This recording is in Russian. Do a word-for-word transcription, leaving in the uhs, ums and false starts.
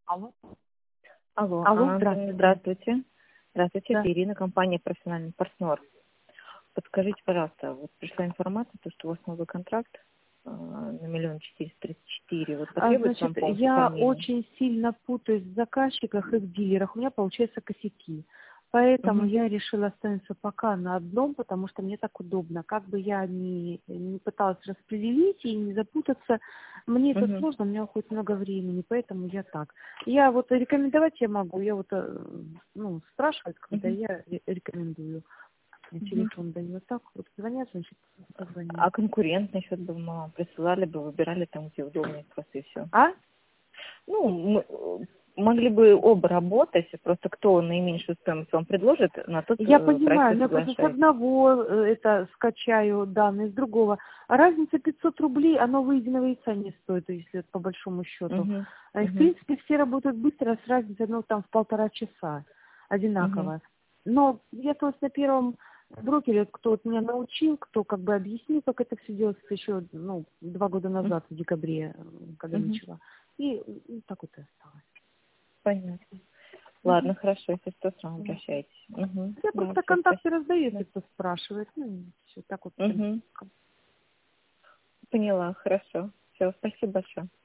Алло. Алло, Алло, а, здравствуйте. здравствуйте. Здравствуйте, Да. это Ирина, компания «Профессиональный партнер». Подскажите, пожалуйста, вот пришла информация, то, что у вас новый контракт э, на миллион четыреста тридцать четыре. Вот А, потребуется значит, вам помощь я оформления? очень сильно путаюсь в заказчиках и в дилерах. У меня получаются косяки. Поэтому Угу, я решила остановиться пока на одном, потому что мне так удобно. Как бы я ни, не пыталась распределить и не запутаться, мне это угу, сложно, у меня уходит много времени, поэтому я так. Я вот рекомендовать я могу, я вот, э, ну, спрашивают, когда угу, я ре- рекомендую. Я угу. телефон даю вот так, вот звонят, значит, позвоню. А конкурентный счет бы мы вам присылали бы, выбирали там, где удобнее просто и все. А? Ну, мы э, могли бы оба работать, просто кто наименьшую стоимость вам предложит, на тот Я э, проект понимаю, вы но я просто с соглашаетесь. одного э, это скачаю данные, с другого. А разница пятьсот рублей, оно выеденного яйца не стоит, если по большому счету. Угу, А, и, В угу, принципе, все работают быстро, с разницей, ну, там, в полтора часа угу, одинаково. Но я просто на первом брокере, кто вот меня научил, кто как бы объяснил, как это все делается еще, ну, два года назад, в декабре, э, когда угу. начала. И, и так вот и осталось. Понятно. Мгм. Ладно, хорошо, если что, сразу Да. обращайтесь. Угу. Я Да, просто все, контакты спасибо. раздаю, Да. если кто спрашивает. Ну, все так вот. Угу. Поняла, хорошо. Все, спасибо большое.